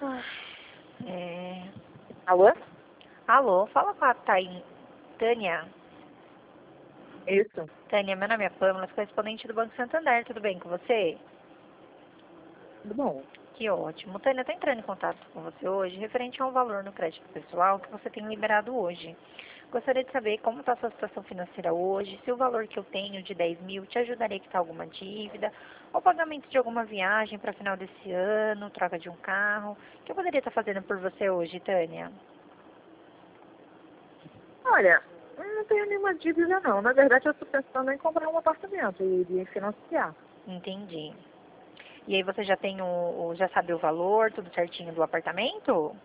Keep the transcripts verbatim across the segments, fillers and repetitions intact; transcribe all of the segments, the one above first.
Ai, é... Alô? Alô, fala com a Thay... Tânia. Isso. Tânia, meu nome é Pâmela, sou correspondente do Banco Santander, tudo bem com você? Tudo bom? Que ótimo. Tânia, estou entrando em contato com você hoje referente a um valor no crédito pessoal que você tem liberado hoje. Gostaria de saber como está a sua situação financeira hoje, se o valor que eu tenho de dez mil te ajudaria a quitar alguma dívida, ou pagamento de alguma viagem para final desse ano, troca de um carro. O que eu poderia estar fazendo por você hoje, Tânia? Olha, eu não tenho nenhuma dívida não. Na verdade, eu estou pensando em comprar um apartamento e, e financiar. Entendi. E aí você já tem o, o- já sabe o valor, tudo certinho do apartamento?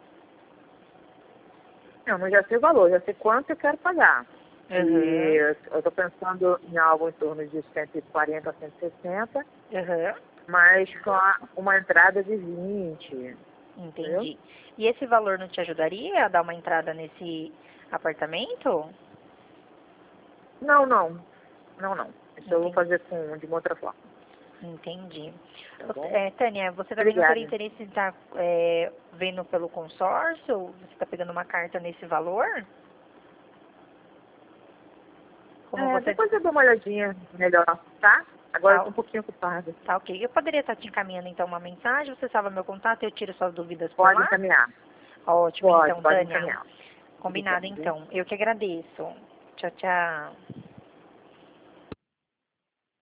Não, mas já sei o valor, já sei quanto eu quero pagar. E Aham, eu estou pensando em algo em torno de cento e quarenta a cento e sessenta, aham, mas com a- uma entrada de vinte, entendeu? entendi. E esse valor não te ajudaria a dar uma entrada nesse apartamento? Não, não. Não, não. Isso eu vou Entendi. fazer com, de uma outra forma, Entendi. tá Você- bom? é, Tânia, você também não teria Obrigada. interesse em estar é, vendo pelo consórcio? Você está pegando uma carta nesse valor? Como É, você... depois eu dou uma olhadinha melhor, tá? Agora eu Tá, estou um pouquinho ocupada. tá ok. Eu poderia estar te encaminhando então uma mensagem, você salva meu contato e eu tiro suas dúvidas por Pode lá? encaminhar. Ótimo, Pode, então, pode Tânia. encaminhar. Combinado, Obrigada. então. Eu que agradeço. Tchau, tchau.